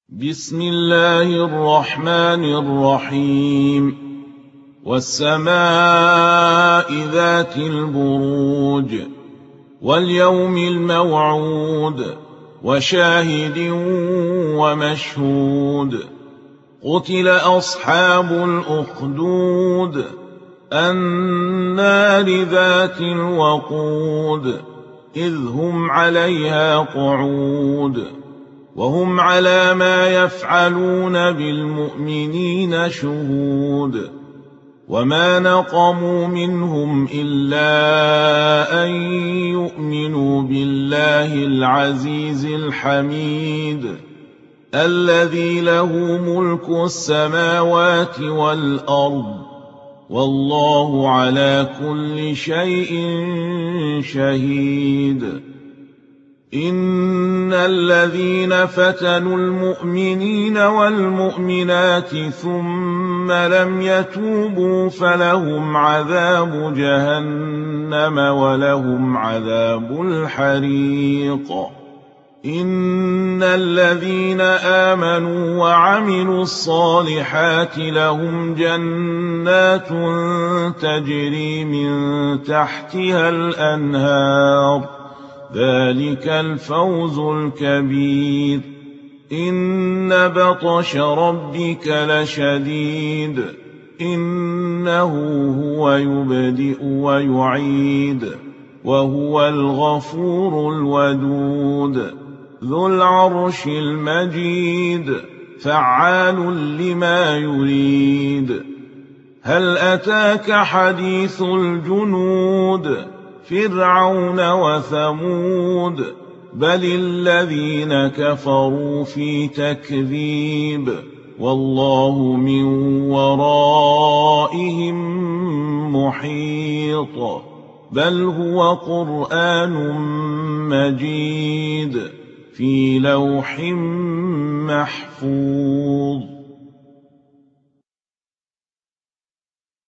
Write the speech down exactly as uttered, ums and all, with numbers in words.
بسم الله الرحمن الرحيم والسماء ذات البروج واليوم الموعود وشاهد ومشهود قتل أصحاب الأخدود النار ذات الوقود إذ هم عليها قعود وهم على ما يفعلون بالمؤمنين شهود وما نقموا منهم إلا أن يؤمنوا بالله العزيز الحميد الذي له ملك السماوات والأرض والله على كل شيء شهيد إن الذين فتنوا المؤمنين والمؤمنات ثم لم يتوبوا فلهم عذاب جهنم ولهم عذاب الحريق إن الذين آمنوا وعملوا الصالحات لهم جنات تجري من تحتها الأنهار ذلك الفوز الكبير إن بطش ربك لشديد إنه هو يبدئ ويعيد وهو الغفور الودود ذو العرش المجيد فعال لما يريد هل أتاك حديث الجنود فرعون وثمود بل الذين كفروا في تكذيب والله من ورائهم محيط بل هو قرآن مجيد في لوح محفوظ.